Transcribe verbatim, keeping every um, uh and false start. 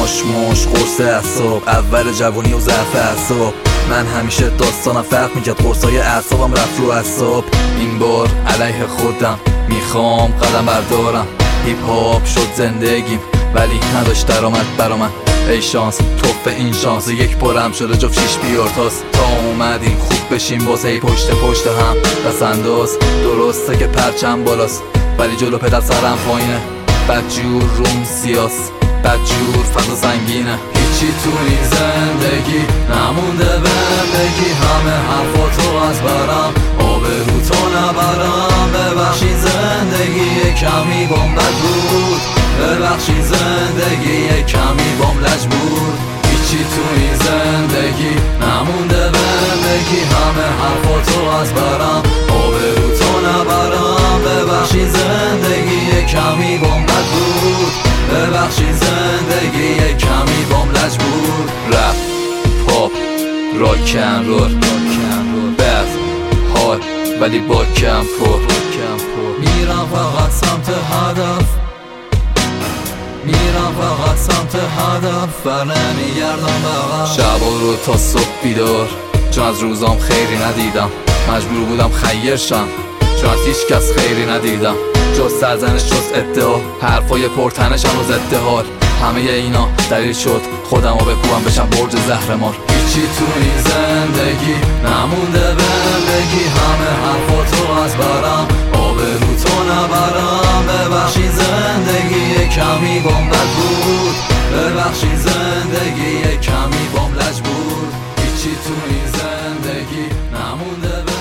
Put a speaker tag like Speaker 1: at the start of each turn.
Speaker 1: مش مش قرص اعصاب، اول جوونی و ضعف اعصاب. من همیشه داستانم فرق میکرد، قرصای اعصابم رفت رو اعصاب. این بار علیه خودم میخوام قدم بردارم. هیپ هاپ شد زندگیم ولی نداشت درآمد برا من. ای شانس توف این شانس، یک بارم شده جفت شیش بیار تاست. تا اومدیم خوب بشیم واسه ای پشت پشت هم دست انداز. درسته که پرچم بالاست ولی جلو پدر سرم پایینه. بدجور روم سیاس، بدجور فضا سنگینه. هیچی تو این زندگی نمونده بهم بگی، همه حرفاتو از برم آبرو تو نبرم. ببخشید زندگی کمی بام بد بود، ببخشید زندگی کمی بام لج بود. هیچی تو این زندگی نمونده بهم بگی، همه حرفاتو از برم آبرو تو نبرم. ببخشید زندگی کمی بام بد بود، ببخشید زندگی کمی بام لج بود. رپ پاپ راکن رول بز حال ولی با کم پر. میرم فقط سمت هدف، میرم فقط سمت هدف و نمیگردم بقم. شب و رو تا صبح بیدار چون از روزام خیری ندیدم. مجبور بودم خیر شم چون از هیچ کس خیری ندیدم، جز سرزنش جز ادعا، حرفای پرتنشم و ضد حال. همه اینا دلیل شد خودم رو بکوبم بشم برج زهرمار. هیچی تو این زندگی نمونده بهم بگی، همه حرفاتو از برم آبرو تو نبرم. ببخشید زندگی کمی بام بد بود، ببخشید زندگی کمی بام لج بود. هیچی تو این زندگی نمونده